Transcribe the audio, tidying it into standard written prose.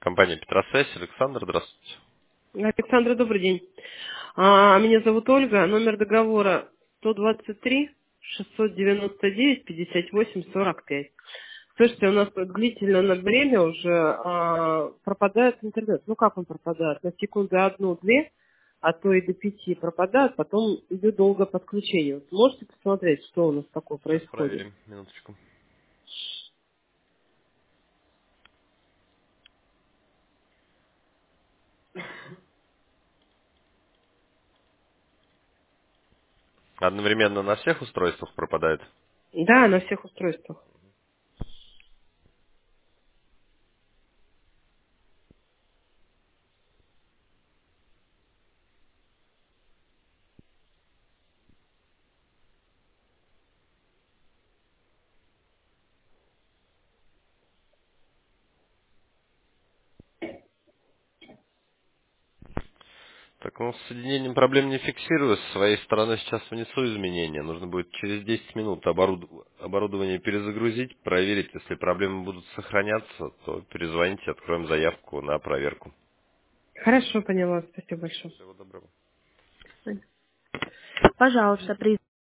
Компания Петросвязь. Александр, здравствуйте. Александра, добрый день. Меня зовут Ольга. Номер договора 123-699-58-45. Слушайте, у нас тут длительное время уже пропадает интернет. Ну как он пропадает? На секунду одну-две, а то и до 5 пропадает, потом идет долгое подключение. Вот можете посмотреть, что у нас такое Сейчас происходит? проверим. Минуточку. Одновременно на всех устройствах пропадает? Да, на всех устройствах. Так, ну, с соединением проблем не фиксирую. С своей стороны сейчас внесу изменения. Нужно будет через 10 минут оборудование перезагрузить, проверить. Если проблемы будут сохраняться, то перезвоните, откроем заявку на проверку. Хорошо, поняла. Спасибо большое. Всего доброго. Пожалуйста, при